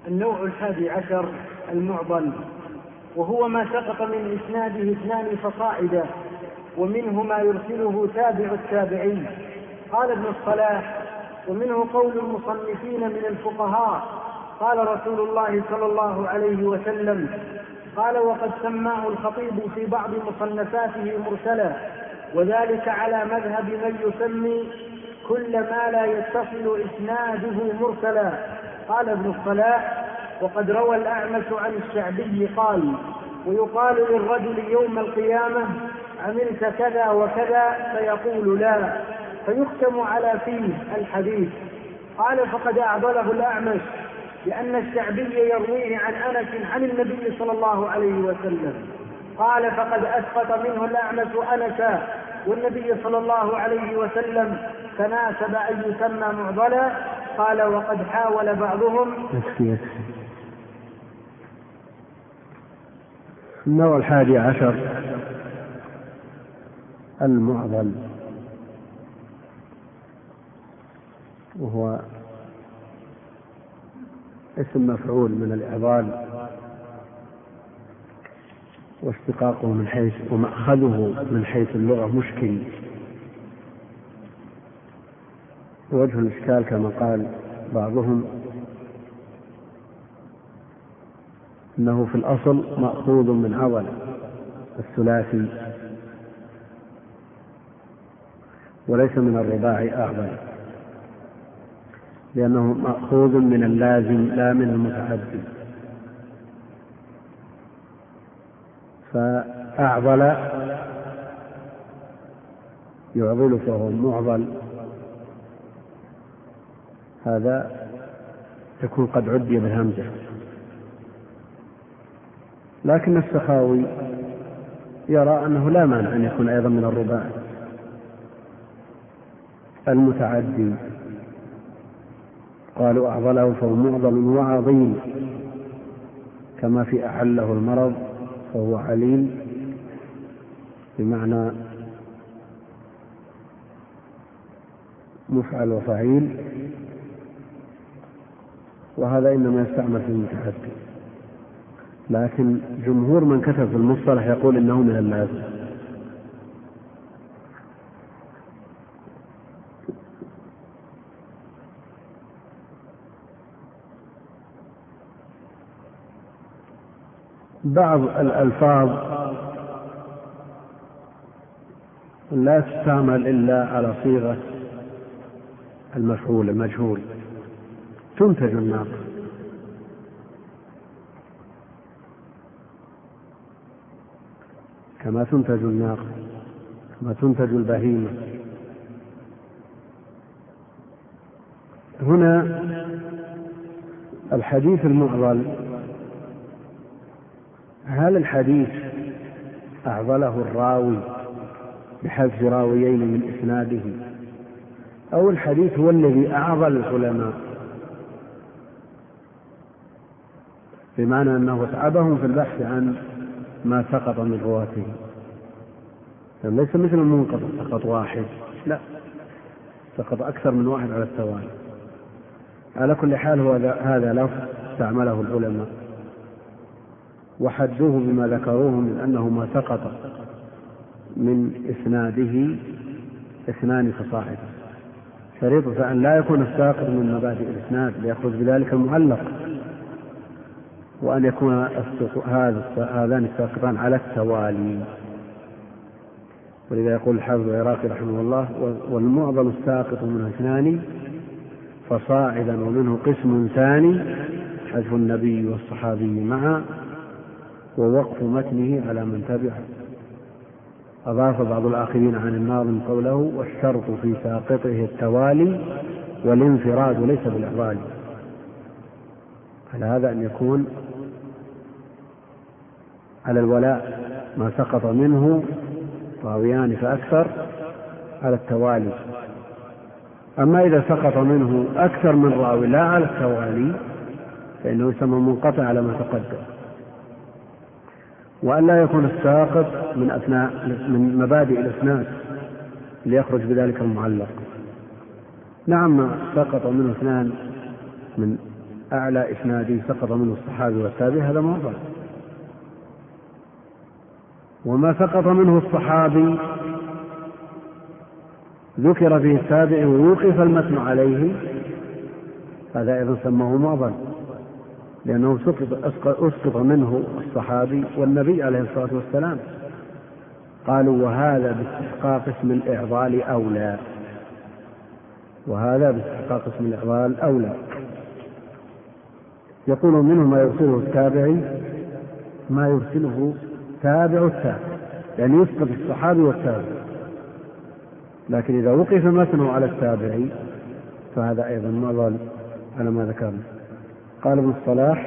النوع 11 المعضل، وهو ما سقط من إسناده 2 فصاعدا، ومنه ما يرسله تابع التابعين. قال ابن الصلاح: ومنه قول المصنفين من الفقهاء قال رسول الله صلى الله عليه وسلم. قال: وقد سماه الخطيب في بعض مصنفاته مرسلا، وذلك على مذهب من يسمي كل ما لا يتصل إسناده مرسلا. قال ابن الصلاح: وقد روى الأعمش عن الشعبي قال: ويقال للرجل يوم القيامة: عملت كذا وكذا؟ فيقول: لا، فيختم على فيه الحديث. قال: فقد أعضله الأعمش، لأن الشعبي يرويه عن أنس عن النبي صلى الله عليه وسلم. قال: فقد أسقط منه الأعمش أنسا، والنبي صلى الله عليه وسلم تناسب أن يسمى معضلا. قال: وقد حاول بعضهم. النوع 11 المعضل، وهو اسم مفعول من الإعضال، واشتقاقه من حيث ومأخذه من حيث اللغة مشكل. وجه الإشكال كما قال بعضهم إنه في الأصل مأخوذ من عضل الثلاثي، وليس من الرباعي أعضل، لأنه مأخوذ من اللازم لا من المتعدي. فأعضل يعضل فهو معضل، هذا يكون قد عدي بالهمزة. لكن السخاوي يرى أنه لا مانع أن يكون أيضا من الرباعي المتعدي. قالوا: أعضله فهو معضل وعظيم، كما في أحله المرض فهو عليم، بمعنى مفعل وفعيل، وهذا إنما يستعمل في المتعدي. لكن جمهور من كتب في المصطلح يقول إنه من اللازم. بعض الألفاظ لا تستعمل إلا على صيغة المفعول المجهول. تنتج الناقة، كما تنتج الناقة، كما تنتج البهيمة. هنا الحديث المعضل، هل الحديث أعضله الراوي بحذف راويين من إسناده، أو الحديث هو الذي أعضل العلماء بمعنى أنه تعبهم في البحث عن ما سقط من رواته؟ ليس مثل المنقطع سقط واحد، لا، سقط أكثر من واحد على التوالي. على كل حال هذا لفظ استعمله العلماء، وحدوه بما ذكروه من أنه ما سقط من إسناده 2 فصاعدا. شريطة أن لا يكون الساقط من مبادئ الإسناد ليأخذ بذلك المعلق، وأن يكون هذان الساقطان على التوالي. ولذا يقول الحافظ العراقي رحمه الله: والمعضل الساقط منه 2 فصاعدا، ومنه قسم ثاني حذف النبي والصحابي معا، ووقف متنه على من تبعه. أضاف بعض الآخرين عن الناظم قوله: والشرط في ساقطه التوالي، والانفراد ليس بالإعضال. على هذا أن يكون على الولاء ما سقط منه راويان فأكثر على التوالي. أما إذا سقط منه أكثر من راوي لا على التوالي فإنه يسمى منقطع على ما تقدم. وأن لا يكون الساقط من مبادئ الإسناد ليخرج بذلك المعلق. نعم، سقط منه 2 من أعلى إسناد سقط منه الصحابي والتابعي هذا معضل. وما سقط منه الصحابي ذكر فيه التابع ووقف المتن عليه هذا أيضا سماه معضل، لأنه أسقط منه الصحابي والنبي عليه الصلاة والسلام. قالوا وهذا باستحقاق اسم الإعضال أولى، وهذا باستحقاق اسم الإعضال أولى. يقول منه ما يرسله التابعي ما يرسله تابع التابع، يعني يسقط الصحابي والتابع، لكن إذا وقف متنه على التابعي فهذا أيضا معضل على ما ذكرنا. قال ابن الصلاح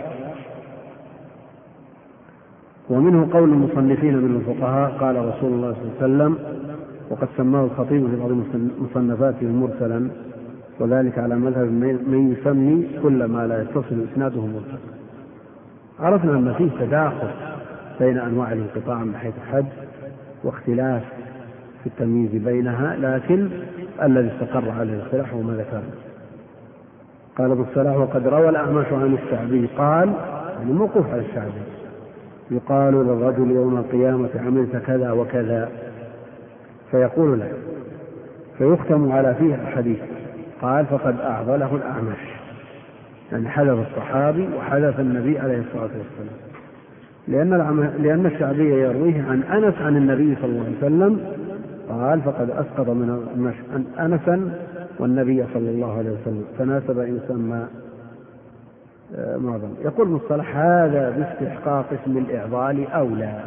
ومنه قول المصنفين من الفقهاء قال رسول الله صلى الله عليه وسلم، وقد سماه الخطيب في بعض مصنفاته مرسلا، وذلك على مذهب من يسمي كل ما لا يتصل إسناده مرسل. عرفنا أن فيه تداخل بين أنواع الانقطاع من حيث الحد واختلاف في التمييز بينها، لكن الذي استقر عليه الاختلاف هو ما ذكرنا. قال ابن الصلاح وقد روى الأعمش عن الشعبي قال، يعني موقوف على الشعبي، يقال للرجل يوم القيامة عملت كذا وكذا، فيقول له، فيختم على فيه الحديث. قال فقد أعضله الأعمش، يعني حذف الصحابي وحذف النبي عليه الصلاة والسلام، لأن الشعبي يرويه عن أنس عن النبي صلى الله عليه وسلم. قال فقد أسقط من أنسا والنبي صلى الله عليه وسلم، فناسب أن يسمى معظم. يقول مصطلح هذا باستحقاق اسم الإعضال أولى،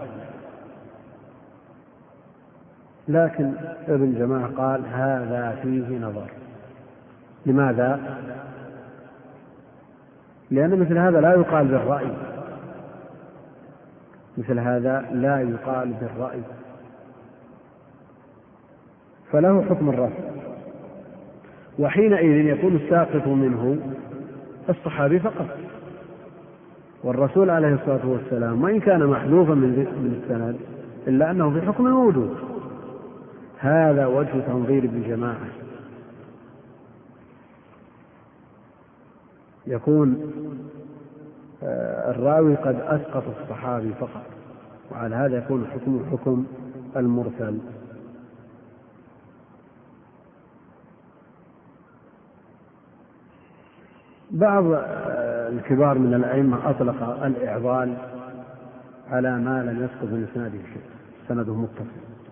لكن ابن جماعة قال هذا فيه نظر. لماذا؟ لأن مثل هذا لا يقال بالرأي، مثل هذا لا يقال بالرأي، فله حكم الرفع، وحينئذ يكون الساقط منه الصحابي فقط، والرسول عليه الصلاة والسلام وإن كان محذوفا من السند إلا أنه في حكم موجود. هذا وجه تنظير بالجماعة، يكون الراوي قد أسقط الصحابي فقط، وعلى هذا يكون حكم المرسل. بعض الكبار من الأئمة أطلق الإعضال على ما لم يسقط من إسناده شيء، سنده متصل،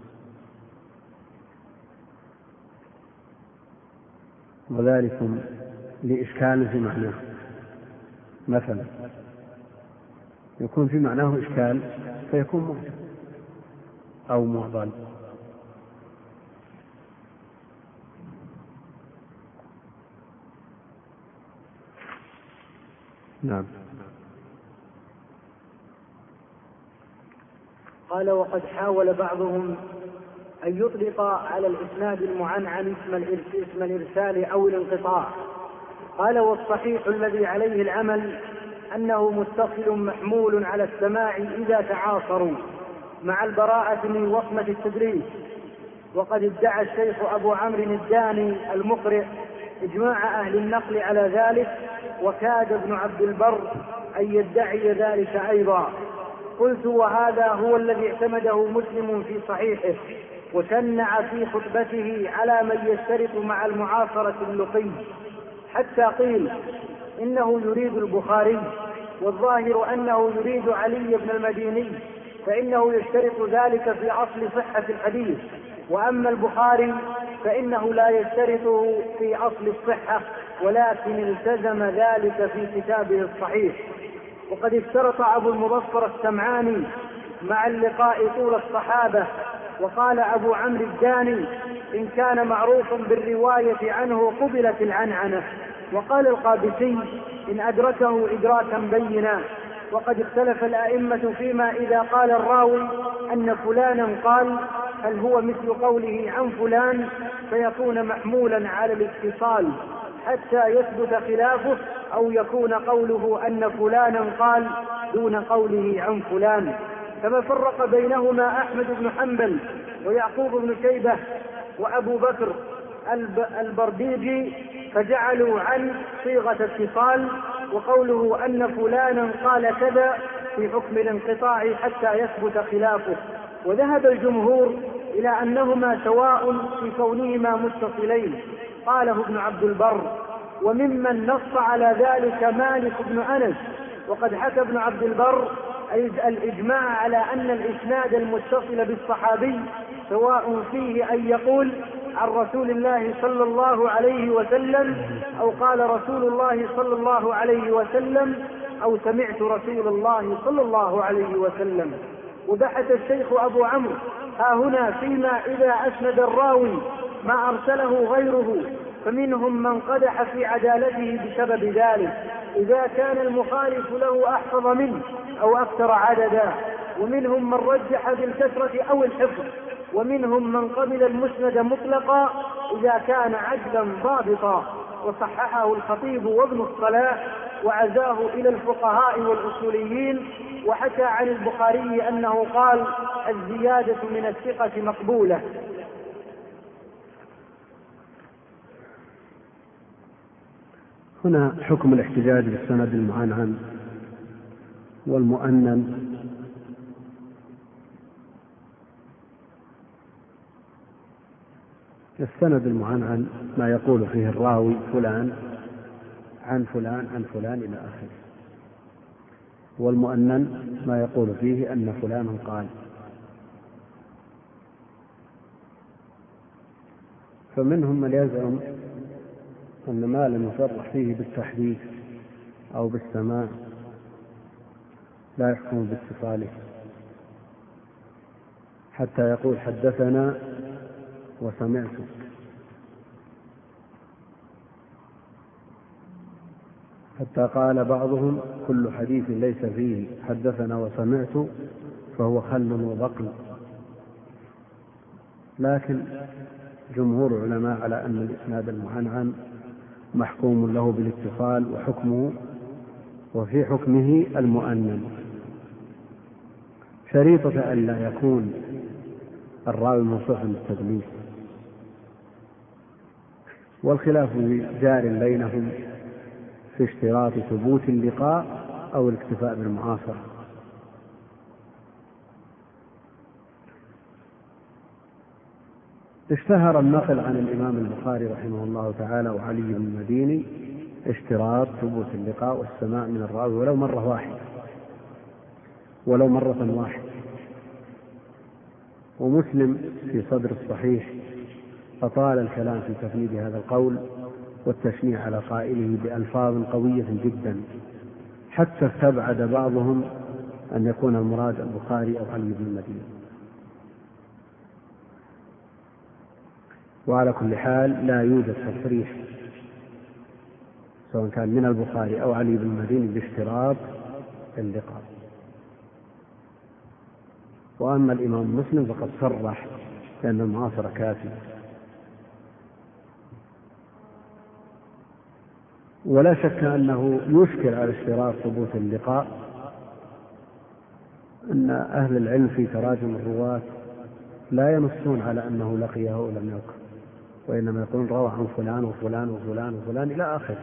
وذلك لإشكال في معناه. مثلا يكون في معناه إشكال فيكون معضل أو معضل. نعم. قال وقد حاول بعضهم أن يطلق على الإسناد المعنعن اسم الإرسال أو الانقطاع. قال والصحيح الذي عليه العمل أنه متصل محمول على السماع إذا تعاصروا مع البراءة من وصمة التدريس. وقد ادعى الشيخ أبو عمرو الداني المقرئ إجماع أهل النقل على ذلك، وكاد ابن عبد البر أن يدعي ذلك أيضا. قلت وهذا هو الذي اعتمده مسلم في صحيحه، وشنع في خطبته على من يشترط مع المعاصرة اللقي، حتى قيل إنه يريد البخاري، والظاهر أنه يريد علي بن المديني، فإنه يشترط ذلك في أصل صحة الحديث، وأما البخاري فإنه لا يشترطه في أصل الصحة، ولكن التزم ذلك في كتابه الصحيح. وقد اشترط أبو المبصر السمعاني مع اللقاء طول الصحابة، وقال أبو عمرو الداني إن كان معروفا بالرواية عنه قبلت العنعنة. وقال القابسي إن أدركه إدراكا بينا. وقد اختلف الأئمة فيما إذا قال الراوي أن فلانا قال هل هو مثل قوله عن فلان فيكون محمولا على الاتصال حتى يثبت خلافه، أو يكون قوله أن فلانا قال دون قوله عن فلان. كما فرق بينهما أحمد بن حنبل ويعقوب بن شيبة وأبو بكر البرديجي، فجعلوا عن صيغة اتصال وقوله أن فلانا قال كذا في حكم الانقطاع حتى يثبت خلافه. وذهب الجمهور إلى أنهما سواء في كونهما متصلين، قاله ابن عبد البر. وممن نص على ذلك مالك بن أنس، وقد حكى ابن عبد البر الإجماع على أن الإسناد المتصل بالصحابي سواء فيه أن يقول عن رسول الله صلى الله عليه وسلم أو قال رسول الله صلى الله عليه وسلم أو سمعت رسول الله صلى الله عليه وسلم. وبحث الشيخ أبو عمرو ها هنا فيما إذا أسند الراوي ما أرسله غيره، فمنهم من قدح في عدالته بسبب ذلك إذا كان المخالف له أحفظ منه أو أكثر عددا، ومنهم من رجح بالكثرة أو الحفظ، ومنهم من قبل المسند مطلقا إذا كان عدلا ضابطا. وصححه الخطيب وابن الصلاح وعزاه إلى الفقهاء والأصوليين. وحكى عن البخاري أنه قال الزيادة من الثقة مقبولة. هنا حكم الاحتجاج بالسند المعنعن والمؤنن. السند المعنعن ما يقول فيه الراوي فلان عن فلان عن فلان إلى آخره، والمؤنن ما يقول فيه أن فلان قال. فمنهم من يزعم أن ما لم يصرح فيه بالتحديث أو بالسماع لا يحكم باتصاله، حتى يقول حدثنا وسمعت. حتى قال بعضهم كل حديث ليس فيه حدثنا وسمعت فهو خل وبقل. لكن جمهور العلماء على أن الإسناد المعنعن محكوم له بالاتصال وحكمه وفي حكمه المؤنن، شريطة أن لا يكون الراوي موصوفا بالتدليس. والخلاف جار بينهم في اشتراط ثبوت اللقاء أو الاكتفاء بالمعاصرة. اشتهر النقل عن الإمام البخاري رحمه الله تعالى وعلي بن المديني اشتراط ثبوت اللقاء والسماع من الراوي ولو مرة واحدة. ومسلم في صدر الصحيح أطال الكلام في تفنيد هذا القول والتشنيع على قائله بألفاظ قوية جدا، حتى استبعد بعضهم أن يكون المراد البخاري أو علي بن المديني. وعلى كل حال لا يوجد تصريح سواء كان من البخاري أو علي بن المديني باشتراط اللقاء. وأما الإمام مسلم فقد صرح بأن المعاصرة كافية. ولا شك أنه يشكل على اشتراط ثبوت اللقاء أن أهل العلم في تراجم الرواة لا ينصون على أنه لقيه أو لم يلقه، وإنما يقولون روى عن فلان وفلان وفلان وفلان إلى آخره.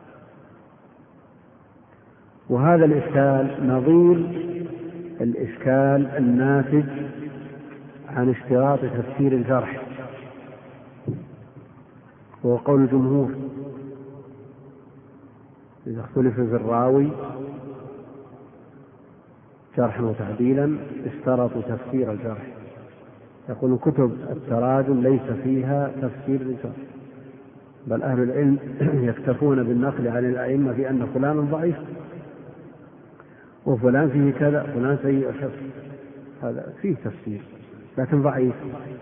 وهذا الإشكال نظير الإشكال الناتج عن اشتراط تفسير الجرح، وهو قول الجمهور إذا اختلف في الراوي جرحا وتعديلا اشترطوا تفسير الجرح. يقول كتب التراجم ليس فيها تفسير الجرح، بل أهل العلم يكتفون بالنقل عن الأئمة في أن فلان ضعيف وفلان فيه كذا فلان سيء الحفظ، هذا فيه تفسير، لكن ضعيف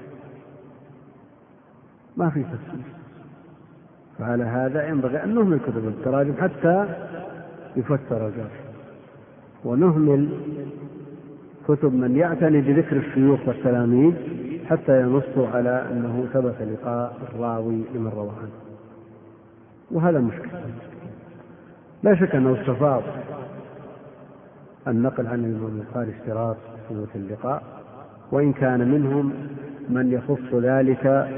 ما فيه تفسير. فعلى هذا ينبغي أن نهمل كتب التراجم حتى يفسر الجرح، ونهمل كتب من يعتني بذكر الشيوخ والتلاميذ حتى ينصوا على أنه ثبت لقاء الراوي لمن روى عنه. وهذا مشكل. لا شك أنه استفاض النقل عن الإمام البخاري اشتراط ثبوت اللقاء، وإن كان منهم من يخص ذلك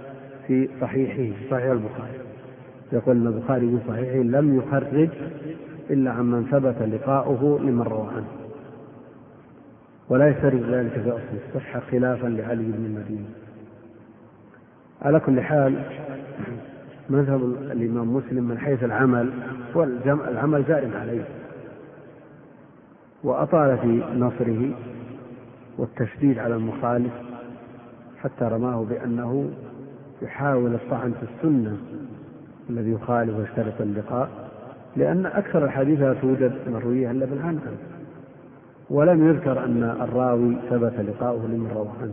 في صحيحه صحيح البخاري، يقول أن البخاري في صحيحه لم يخرج إلا عمن ثبت لقاؤه لمن روى عنه، ولا يشترط ذلك في أصل الصحة خلافا لعلي بن المديني. على كل حال مذهب الإمام مسلم من حيث العمل والعمل جار عليه، وأطال في نصره والتشديد على المخالف حتى رماه بأنه يحاول الطعن في السنة الذي يخالف ويشترط اللقاء، لأن أكثر الحديث لا توجد مروية إلا بالعنعنة، ولم يذكر أن الراوي ثبت لقاؤه لمن روى عنه.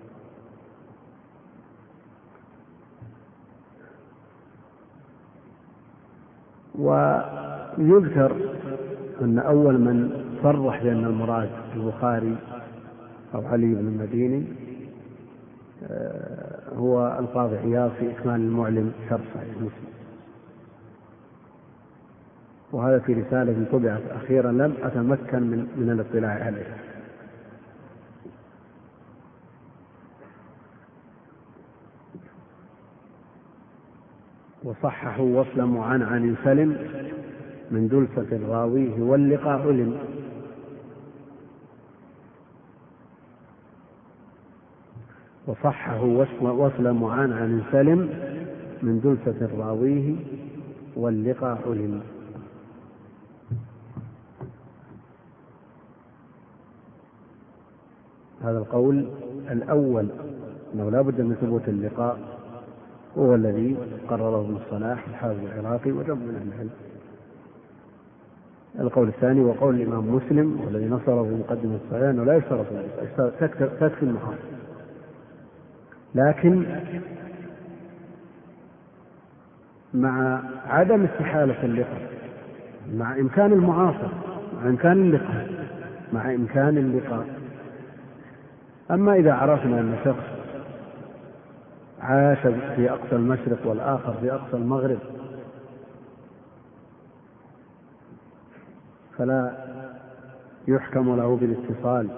ويذكر أن أول من صرح بأن المراد البخاري أو علي بن المديني هو القاضي عياض في إكمال المعلم شرح صحيح مسلم، وهذا في رسالة طبعت أخيرا لم أتمكن من الاطلاع عليها. وصححوا وصل معنعن سلم من دلسة راويه واللقاء علم. وصححوا وصل معنعن سلم من دلسة راويه واللقاء علم. هذا القول الأول أنه لا بد من ثبوت اللقاء هو الذي قرره ابن الصلاح الحافظ العراقي وجمع من العلم. القول الثاني وقول الإمام مسلم والذي نصره في مقدمة الصحيح أنه لا يشترط تكفي المحاضر، لكن مع عدم استحالة اللقاء، مع إمكان المعاصرة، مع إمكان اللقاء، مع إمكان اللقاء. أما إذا عرفنا أن شخص عاش في أقصى المشرق والآخر في أقصى المغرب فلا يحكم له بالاتصال.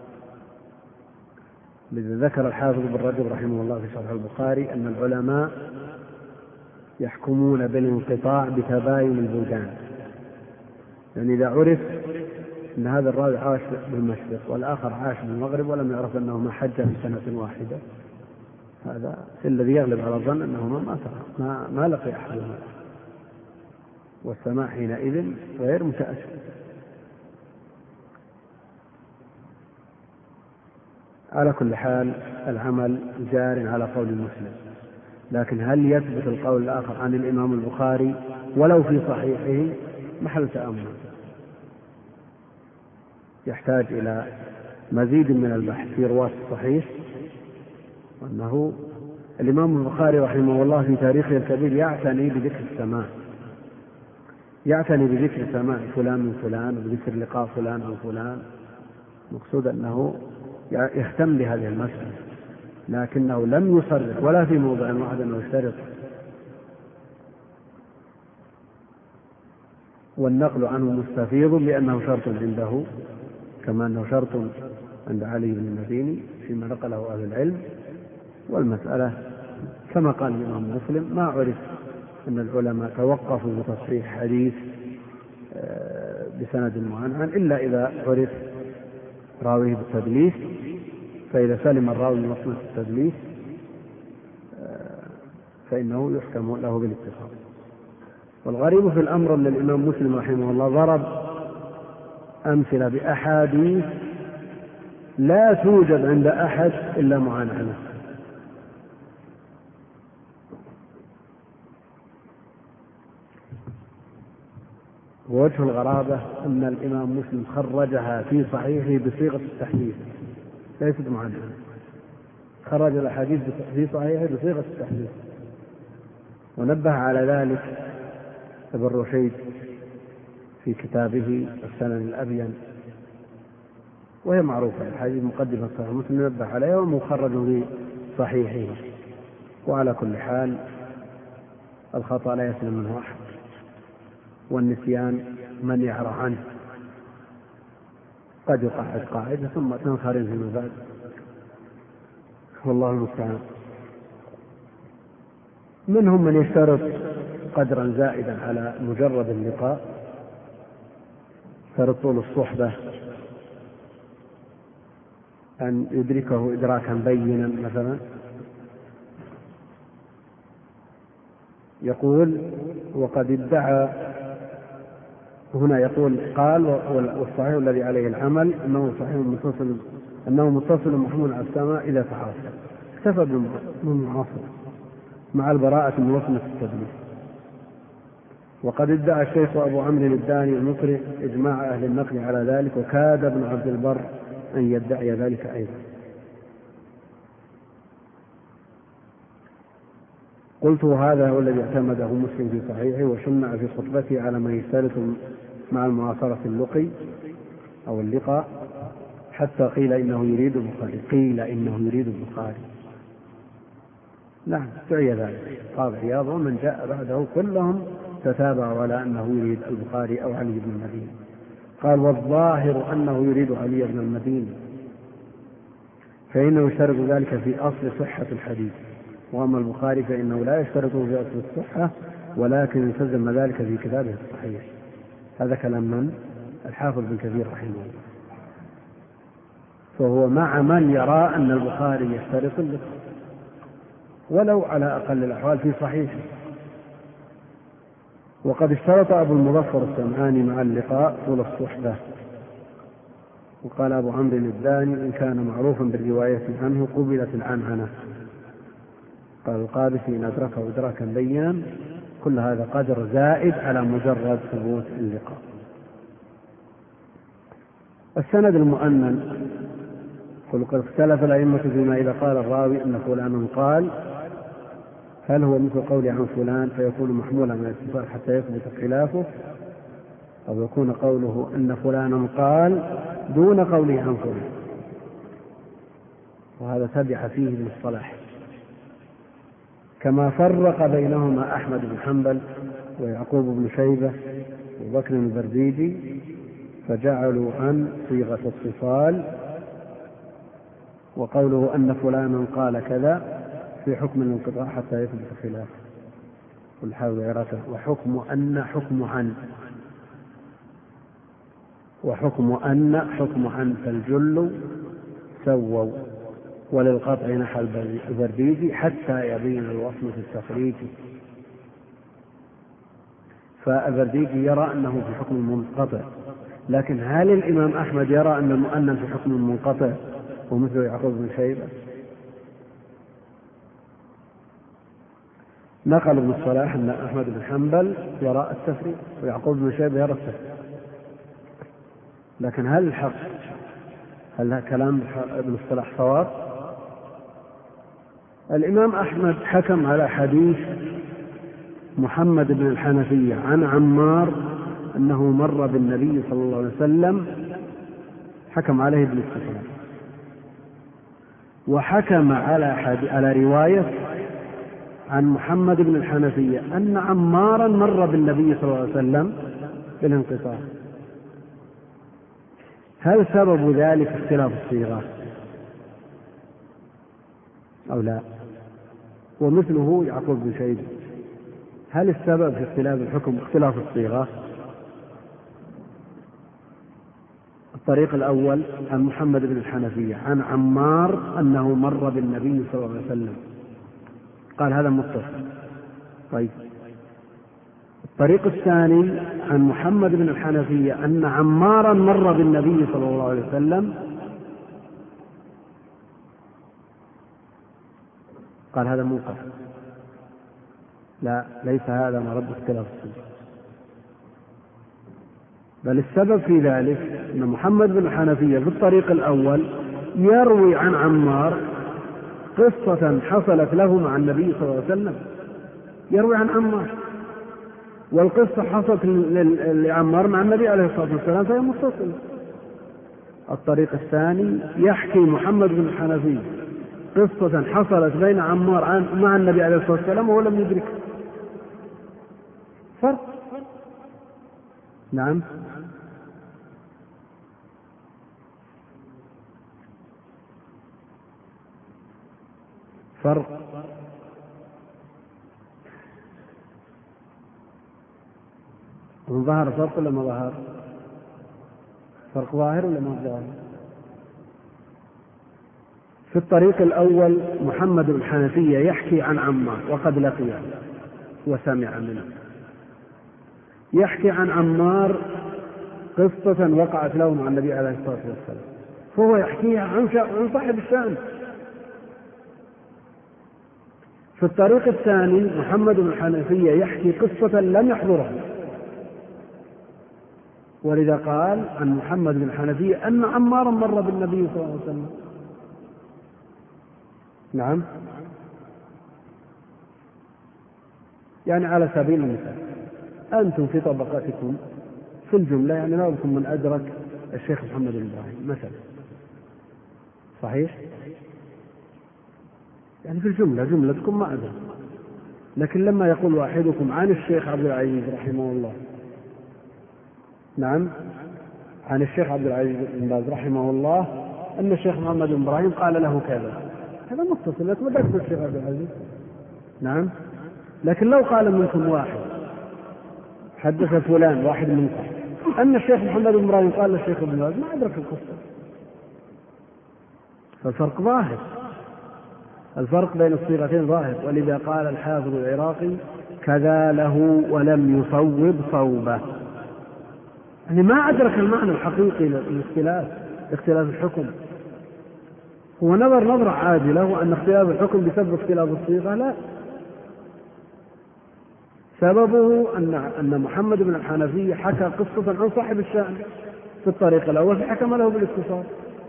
لذا ذكر الحافظ بن رجب رحمه الله في شرح البخاري أن العلماء يحكمون بالانقطاع بتباين البلدان، يعني إذا عرف أن هذا الراوي عاش بالمشرق والآخر عاش بالمغرب ولم يعرف أنهما حجا في سنة واحدة، هذا الذي يغلب على الظن أنهما ما لقي أحدهما، والسماع حينئذ غير متأثر. على كل حال العمل جار على قول مسلم، لكن هل يثبت القول الآخر عن الإمام البخاري ولو في صحيحه محل تأمل، يحتاج إلى مزيد من البحث في رواة الصحيح. وأنه الإمام البخاري رحمه الله في تاريخه الكبير يعتني بذكر السماع، يعتني بذكر سماع فلان من فلان وبذكر لقاء فلان أو فلان، مقصود أنه يهتم بهذه المسألة، لكنه لم يصرح ولا في موضع واحد أنه يشترط. والنقل عنه مستفيض لأنه شرط عنده كما أنه شرط عند علي بن المديني فيما نقله أهل العلم. والمسألة كما قال الإمام مسلم ما عرف أن العلماء توقفوا بتصحيح حديث بسند معنعن إلا إذا عرف راويه بالتدليس، فإذا سلم الراوي من وصمة التدليس فإنه يحكم له بالاتصال. والغريب في الأمر أن الإمام مسلم رحمه الله ضرب أمثلة بأحاديث لا توجد عند أحد إلا معنعنة. ووجه الغرابة أن الإمام مسلم خرجها في صحيحه بصيغة التحديث ليست معنعنة، خرج الأحاديث في صحيحه بصيغة التحديث. ونبه على ذلك ابن رشيد في كتابه السنن الأبين، وهي معروفة الحديث مقدمة صحيح مسلم نبه عليها ومخرج في صحيحه. وعلى كل حال الخطأ لا يسلم منه أحد، والنسيان من يعرى عنه قد يقعد قاعدة ثم تنخرم فيما بعد، والله المستعان. منهم من يشترط قدرا زائدا على مجرد اللقاء يشترط طول الصحبة أن يدركه إدراكا بينا مثلا. يقول وقد ادعى هنا، يقول قال والصحيح الذي عليه العمل أنه متصل محمول على السماء إذا تحاصل، اكتفى بالمعاصرة مع البراءة من وصمة التدليس. وقد ادعى الشيخ أبو عمرو الداني المقرئ إجماع أهل النقل على ذلك، وكاد ابن عبد البر أن يدعي ذلك أيضا. قلت هذا هو الذي اعتمده مسلم في صحيحه، وشنع في خطبته على من يشترط مع المعاصرة اللقي أو اللقاء، حتى قيل إنه يريد البخاري. نعم دعي ذلك قال عياض، ومن جاء بعده كلهم تتابعوا على أنه يريد البخاري أو علي بن المديني. قال والظاهر أنه يريد علي بن المديني، فإنه يشترط ذلك في أصل صحة الحديث، وأما البخاري فإنه لا يشترطه في أصل الصحة، ولكن يلتزم ذلك في كتابه الصحيح. هذا كلام من؟ الحافظ بن كثير رحمه الله. فهو مع من يرى أن البخاري يشترط اللقاء ولو على أقل الأحوال في صحيحه. وقد اشترط أبو المظفر السمعاني مع اللقاء طول الصحبة. وقال أبو عمرو الداني إن كان معروفا بالرواية عنه قبلت العنعنة. قال القادسي إن أدركه إدراكا بينا. كل هذا قدر زائد على مجرد ثبوت اللقاء. السند المؤنن، قد اختلف الأئمة فيما إذا قال الراوي أن فلانا قال، هل هو مثل قولي عن فلان فيكون محمولا من الاتصال حتى يثبت خلافه، أو يكون قوله أن فلانا قال دون قوله عن فلان. وهذا تبع فيه المصطلح، كما فرق بينهما أحمد بن حنبل ويعقوب بن شيبة وبكر البرديجي، فجعلوا عن صيغة اتصال، وقوله أن فلانا قال كذا في حكم الانقطاع حتى يثبت خلافه. والحاول عراته وحكم أن حكم عن، وحكم أن حكم عن، فالجل سووا، وللقطع نحى البرديجي حتى يبين الوصم في التخريج. فالبرديجي يرى أنه في حكم المنقطع، لكن هل الإمام أحمد يرى أن المؤنن في حكم المنقطع ومثل يعقوب بن شيبة؟ نقل ابن الصلاح أن أحمد بن حنبل يرى التفريق ويعقوب بن شيبة يرى التفريق، لكن هل الحق، هل كلام ابن الصلاح صواب؟ الإمام أحمد حكم على حديث محمد بن الحنفية عن عمار أنه مر بالنبي صلى الله عليه وسلم، حكم عليه بالاستقلال، وحكم على رواية عن محمد بن الحنفية أن عمارا مر بالنبي صلى الله عليه وسلم بالانقطاع. هل سبب ذلك اختلاف الصيغة أو لا؟ ومثله يعقوب بن شيبة، هل السبب في اختلاف الحكم اختلاف الصيغة؟ الطريق الأول عن محمد بن الحنفية عن عمار أنه مر بالنبي صلى الله عليه وسلم، قال هذا متصل. طيب الطريق الثاني عن محمد بن الحنفية أن عمارا مر بالنبي صلى الله عليه وسلم، قال هذا منقطع. لا، ليس هذا مرد اختلاف الصيغة، بل السبب في ذلك أن محمد بن الحنفية في الطريق الأول يروي عن عمار قصة حصلت له مع النبي صلى الله عليه وسلم، يروي عن عمار، والقصة حصلت لعمار مع النبي عليه الصلاة والسلام فهي متصلة. الطريق الثاني يحكي محمد بن الحنفية قصة حصلت بين عمار مع النبي عليه الصلاة والسلام وهو لم يدرك. فرق. نعم. فرق. ظهر فرق ولا ما ظهر؟ فرق ظاهر ولا ما ظاهر؟ في الطريق الأول محمد بن الحنفية يحكي عن عمار وقد لقيه وسمع منه، يحكي عن عمار قصة وقعت له مع النبي عليه الصلاة والسلام، فهو يحكيها عن صاحب الشأن. في الطريق الثاني محمد بن الحنفية يحكي قصة لم يحضرها، ولذا قال عن محمد بن الحنفية أن عمارا مر بالنبي صلى الله عليه وسلم. نعم، يعني على سبيل المثال أنتم في طبقتكم في الجملة يعني لا يمكن من أدرك الشيخ محمد بن إبراهيم مثلا، صحيح؟ يعني في الجملة جملتكم ما أدرك، لكن لما يقول واحدكم عن الشيخ عبد العزيز رحمه الله، نعم، عن الشيخ عبد العزيز بن باز رحمه الله أن الشيخ محمد بن إبراهيم قال له كذا، هذا متصل لك مدرك الشيخ عبد العزيز. نعم، لكن لو قال منكم واحد حدث فلان واحد منكم أن الشيخ محمد بن إبراهيم قال للشيخ ابن باز، ما أدرك القصة. فالفرق ظاهر، الفرق بين الصيغتين ظاهر، ولذا قال الحافظ العراقي كذا له ولم يصوب صوبه، يعني ما أدرك المعنى الحقيقي للاختلاف، اختلاف الحكم. هو نظرة عاجلة وأن اختلاف الحكم بسبب اختلاف الصيغة، لا، سببه أن محمد بن الحنفية حكى قصة عن صاحب الشأن في الطريق الأول فحكم له بالاتصال،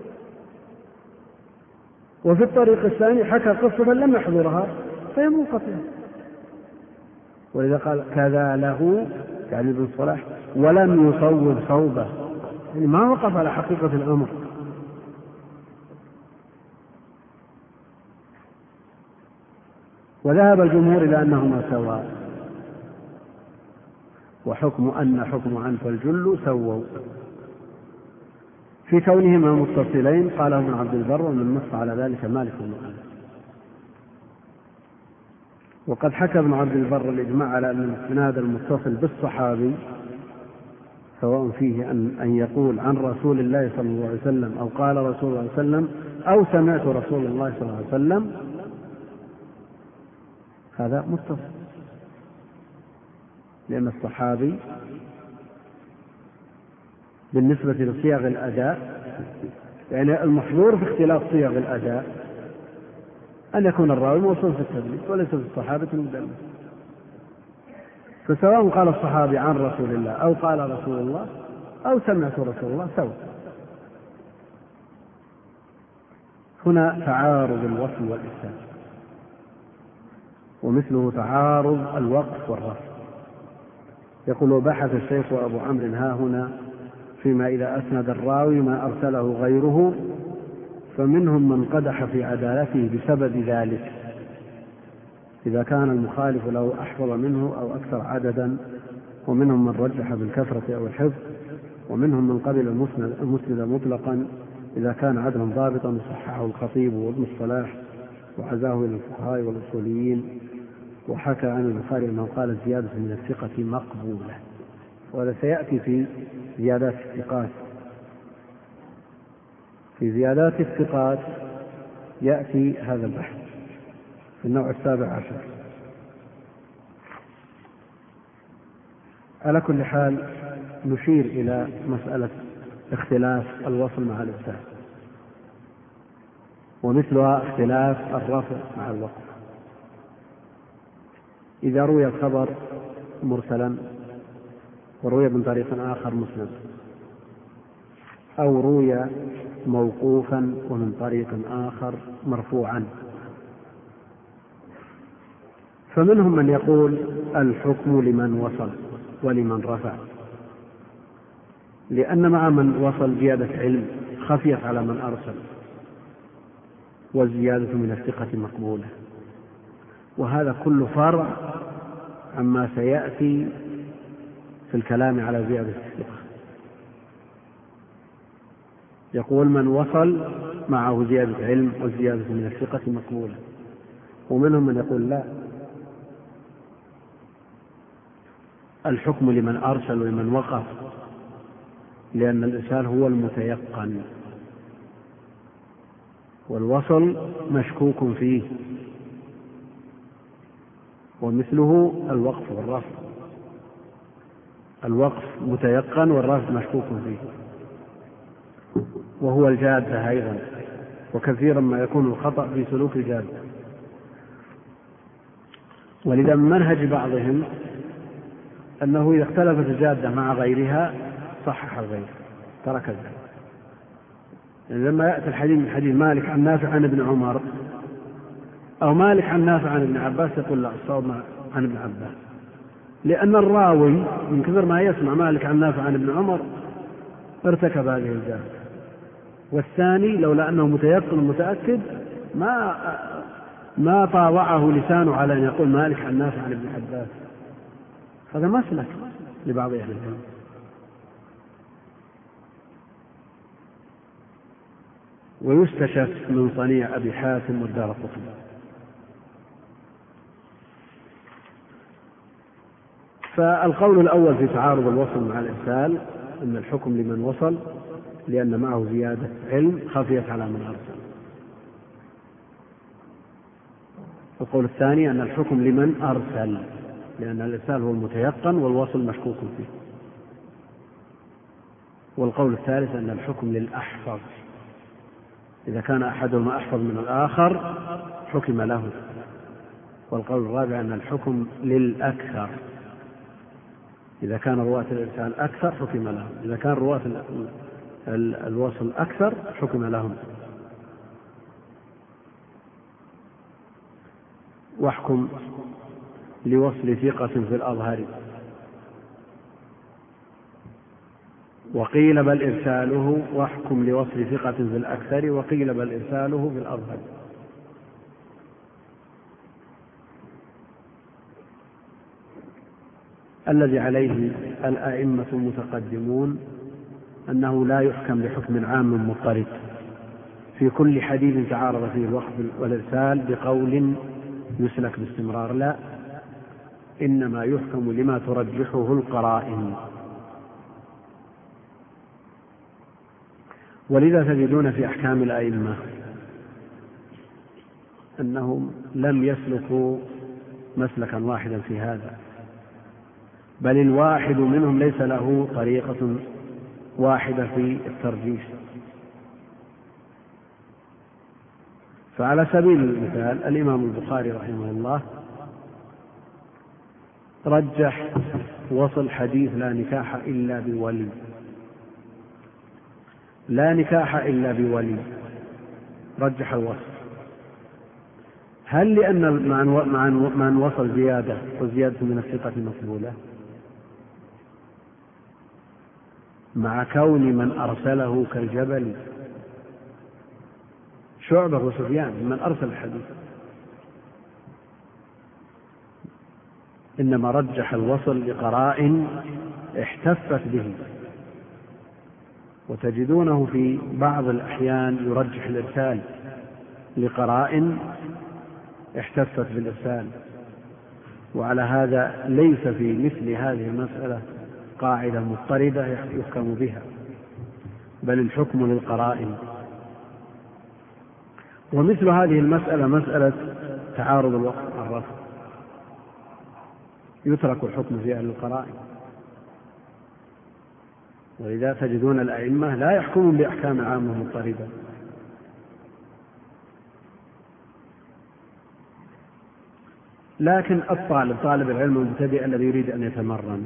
وفي الطريق الثاني حكى قصة لم يحضرها فهي منقطعة، ولذا قال كذا له يعني ابن صلاح ولم يصوب صوبه، يعني ما وقف على حقيقة الأمر. وذهب الجمهور إلى أنهما سواء، وحكم أن حكم عن فالجل سووا في كونهما متصلين، قاله ابن عبد البر ومن نص على ذلك مالك بن أنس. وقد حكى ابن عبد البر الإجماع على أن الإسناد المتصل بالصحابي سواء فيه أن يقول عن رسول الله صلى الله عليه وسلم أو قال رسول الله صلى الله عليه وسلم أو سمعت رسول الله صلى الله عليه وسلم، هذا متصل، لأن الصحابي بالنسبة لصيغ الأداء، يعني المحظور في اختلاف صيغ الأداء أن يكون الراوي موصول في التدليس وليس في الصحابة المدلس، فسواء قال الصحابي عن رسول الله أو قال رسول الله أو سمعت رسول الله سواء. هنا تعارض الوصل والإسناد، ومثله تعارض الوقف والرفع. يقول وبحث الشيخ أبو عمرو ها هنا فيما إذا أسند الراوي ما أرسله غيره، فمنهم من قدح في عدالته بسبب ذلك إذا كان المخالف له أحفظ منه أو أكثر عددا، ومنهم من رجح بالكثرة أو الحفظ، ومنهم من قبل المسند مطلقا إذا كان عدلا ضابطا، وصححه الخطيب وابن الصلاح وعزاه إلى الفقهاء والأصوليين. وحكى عن البخاري أنه قال الزيادة من الثقة مقبولة، وهذا سيأتي في زيادات الثقات. في زيادات الثقات يأتي هذا البحث في النوع 17. على كل حال نشير إلى مسألة اختلاف الوصل مع الإرسال، ومثلها اختلاف الرفع مع الوقف. إذا روي الخبر مرسلا وروي من طريق آخر مسند، أو روي موقوفا ومن طريق آخر مرفوعا، فمنهم من يقول الحكم لمن وصل ولمن رفع، لأن مع من وصل زيادة علم خفيت على من أرسل، والزيادة من الثقة مقبولة. وهذا كل فرع عما سيأتي في الكلام على زيادة الثقة. يقول من وصل معه زيادة علم والزيادة من الثقة مقبولة، ومنهم من يقول لا، الحكم لمن أرسل ولمن وقف، لأن الإرسال هو المتيقن، والوصل مشكوك فيه، ومثله الوقف والرفع. الوقف متيقن والرفع مشكوك فيه، وهو الجادة أيضا، وكثيرا ما يكون الخطأ في سلوك الجادة. ولذا من منهج بعضهم أنه إذا اختلفت الجادة مع غيرها صحح الغير، ترك الجادة. يعني لما يأتي الحديث من حديث مالك عن نافع عن ابن عمر أو مالك عن نافع عن ابن عباس، يقول لا، الصواب عن ابن عباس، لأن الراوي من كثر ما يسمع مالك عن نافع عن ابن عمر ارتكب هذه الجادة. والثاني لولا أنه متيقن متأكد ما طاوعه لسانه على أن يقول مالك عن نافع عن ابن عباس. هذا مسلك لبعض أهل العلم. ويستشف من صنيع أبي حاتم والدارقطني. فالقول الأول في تعارض الوصل مع الإرسال أن الحكم لمن وصل لأن معه زيادة علم خفيت على من أرسل. القول الثاني أن الحكم لمن أرسل لأن الإرسال هو المتيقن والوصل مشكوك فيه. والقول الثالث أن الحكم للأحفظ، إذا كان أحدهما أحفظ من الآخر حكم له. والقول الرابع أن الحكم للأكثر، إذا كان رواة الإرسال أكثر حكم لهم، إذا كان رواة الوصل أكثر حكم لهم. واحكم لوصل ثقة في الأظهر، وقيل بل إرساله، واحكم لوصل ثقة في الأكثر، وقيل بل إرساله في الأظهر. الذي عليه الأئمة المتقدمون أنه لا يحكم بحكم عام مضطرد في كل حديث تعارض فيه الوقف والإرسال بقول يسلك باستمرار، لا، إنما يحكم لما ترجحه القرائن. ولذا تجدون في أحكام الأئمة أنهم لم يسلكوا مسلكا واحدا في هذا، بل الواحد منهم ليس له طريقة واحدة في الترجيح. فعلى سبيل المثال الإمام البخاري رحمه الله رجح وصل حديث لا نكاح إلا بولي، لا نكاح إلا بولي، رجح الوصل. هل لأن من وصل زيادة وزيادة من الثقة مقبولة، مع كون من أرسله كالجبل شعبة وسفيان من أرسل الحديث، إنما رجح الوصل لقرائن احتفت به. وتجدونه في بعض الأحيان يرجح الإرسال لقرائن احتفت بالإرسال. وعلى هذا ليس في مثل هذه المسألة قاعدة مضطردة يحكم بها، بل الحكم للقرائن. ومثل هذه المسألة مسألة تعارض الوقف والرفع، يترك الحكم فيها للقرائن. ولذا تجدون الأئمة لا يحكمون بأحكام عامة مضطردة. لكن طالب العلم المبتدئ الذي يريد أن يتمرن،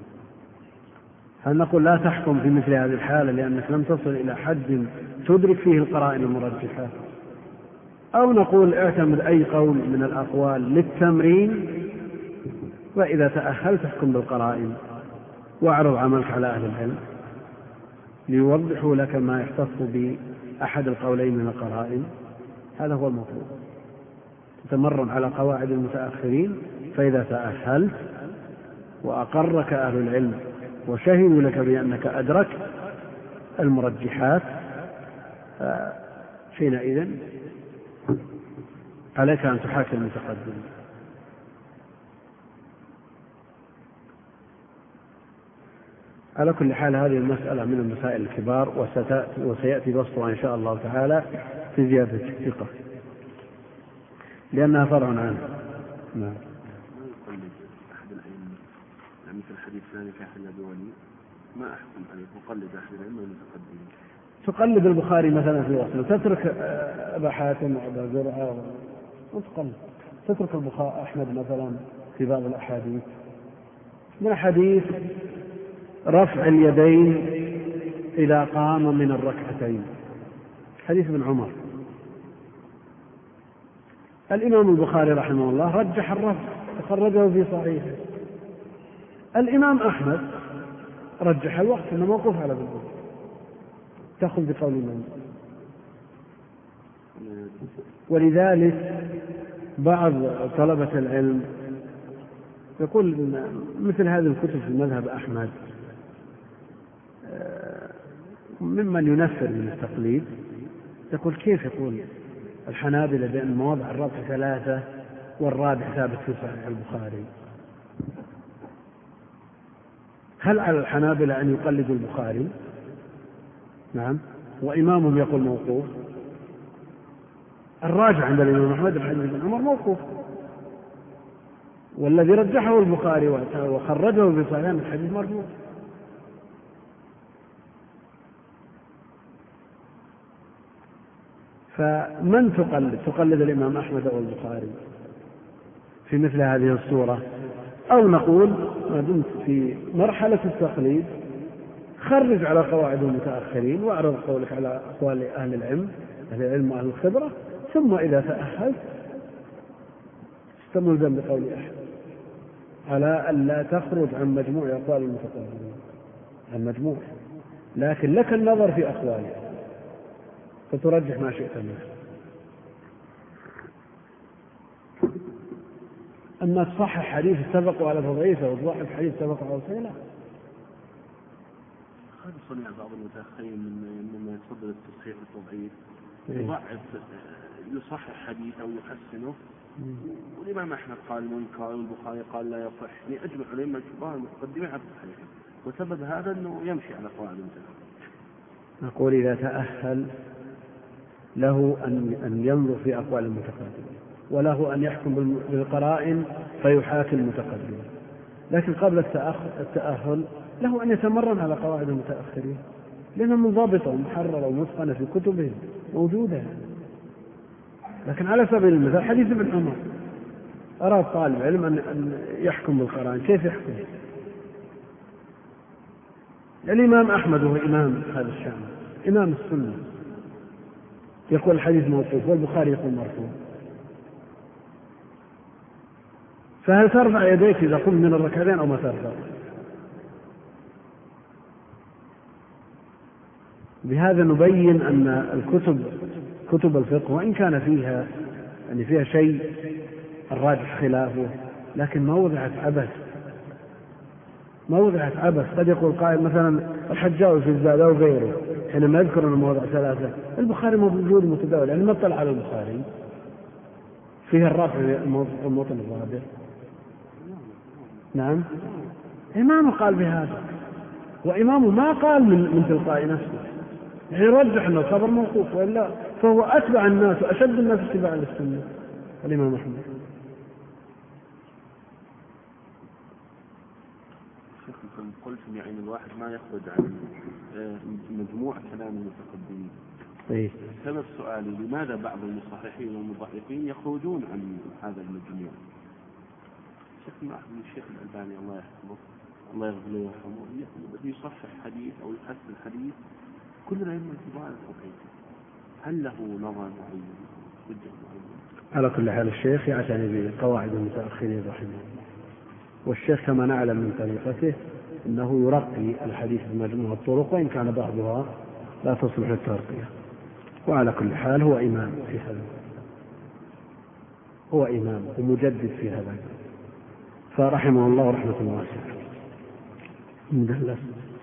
هل نقول لا تحكم في مثل هذه الحالة لأنك لم تصل إلى حد تدرك فيه القرائن المرجحة، أو نقول اعتمد أي قول من الأقوال للتمرين، وإذا تأهلت تحكم بالقرائن واعرض عملك على أهل العلم ليوضحوا لك ما يختص بأحد القولين من القرائن. هذا هو المطلوب، تتمرن على قواعد المتأخرين، فإذا تأهلت وأقرك أهل العلم وشهدوا لك بأنك أدركت المرجحات، حينئذ عليك أن تحاكي المتقدم. على كل حال هذه المسألة من المسائل الكبار، وسيأتي بسطها إن شاء الله تعالى في زيادة الثقة لأنها فرع عنه. نعم. أحد العلم مثل الحديث الثاني في أحد الأبواني ما أحكم عليه مقلد أحد العلم المتقدمين. تقلد البخاري مثلا في وصله، تترك أبا حاتم وأبا زرعة وتقلد، تترك أحمد مثلا في بعض الأحاديث، من حديث رفع اليدين إذا قام من الركعتين، حديث ابن عمر، الإمام البخاري رحمه الله رجح الرفع وخرجه في صحيحه. الإمام أحمد رجح الوقت إنه موقوف على ابن عمر، تأخذ بقول من. ولذلك بعض طلبة العلم يقول مثل هذه الكتب في مذهب أحمد ممن ينفر من التقليد، يقول كيف يقول الحنابلة بأن مواضع الرفع 3 والرابع ثابت في صحيح البخاري؟ هل على الحنابلة أن يقلدوا البخاري؟ نعم، وإمامهم يقول موقوف. الراجع عند الإمام أحمد الحديث بن عمر موقوف، والذي رجحه البخاري وخرجه في صحيح الحديث مرفوع. فمن تقلد الإمام أحمد أو البخاري في مثل هذه الصورة؟ أو نقول ما دمت في مرحلة التقليد خرج على قواعد المتأخرين واعرض قولك على أقوال أهل العلم وأهل الخبرة، ثم إذا تأهلت استملزم بقول أحد على أن لا تخرج عن مجموع أقوال المتقدمين، عن مجموع، لكن لك النظر في أقواله فترجح ما شئت منه. أما تصحح حديث اتفقوا على تضعيفه وتضعف حديث اتفقوا على صحيحه، هذا صنيع بعض المتأخرين مما يفضل التصحيح والتضعيف، يضعف يصحح حديث أو يحسنه، والإمام أحمد قال منكر والبخاري قال لا يصح، أجمع عليهم الكبار المتقدمين على التصحيح، وسبب هذا أنه يمشي على قواعد المتأخرين. نقول إذا تأهل له أن ينظر في أقوال المتقدمين، وله أن يحكم بالقرائن فيحاكم المتقدمين، لكن قبل التأهل له أن يتمرن على قواعد المتأخرين، لأنها منضبطة ومحررة ومتقنة في كتبهم موجودة. لكن على سبيل المثال حديث ابن عمر، أراد طالب علم أن يحكم بالقرائن، كيف يحكم؟ الإمام أحمد هو إمام هذا الشام، إمام السنة، يقول الحديث موقوف والبخاري يقول مرفوع، فهل ترفع يديك إذا قمت من الركعتين أو ما ترفع؟ بهذا نبين أن كتب الفقه وإن كان فيها شيء الراجح خلافه، لكن ما وضعت عبث. قد يقول قائل مثلا الحجاوي في الزاد أو غيره حينما يذكر أن المواضع 3 البخاري موجود متداول، يعني ما اطلع على البخاري فيها الرافع الموطن الرابع. نعم، إمامه قال بهذا، وإمامه ما قال من تلقاء نفسه، يعني رجح أن الخبر موقوف، وإلا فهو أتبع الناس وأشد الناس اتباعا للسنة الإمام أحمد. قلت يعني الواحد ما يخرج عن مجموع كلام المتقدمين. سبب سؤالي لماذا بعض المصححين والمضعفين يخرجون عن هذا المجموع؟ الشيخ الألباني الله يحفظه الله يغفر له ويرحمه يصحح حديث أو يحسن حديث كل العلم الكبار الفقهي، هل له نظر معين؟ على كل حال الشيخ يعتني بقواعد المتأخرين رحمه الله، والشيخ كما نعلم من طريقته أنه يرقي الحديث بمجموع الطرق وإن كان بعضها لا تصلح للترقية. وعلى كل حال هو إمام في هذا، هو إمام ومجدد في هذا، فرحمه الله رحمة واسعة. مدلس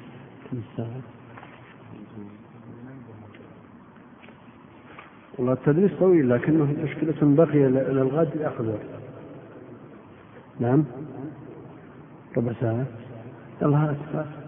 والله التدريس طويل، لكنه مشكلة بقي للغد يأخذ. نعم، ربع ساعة. يلا هات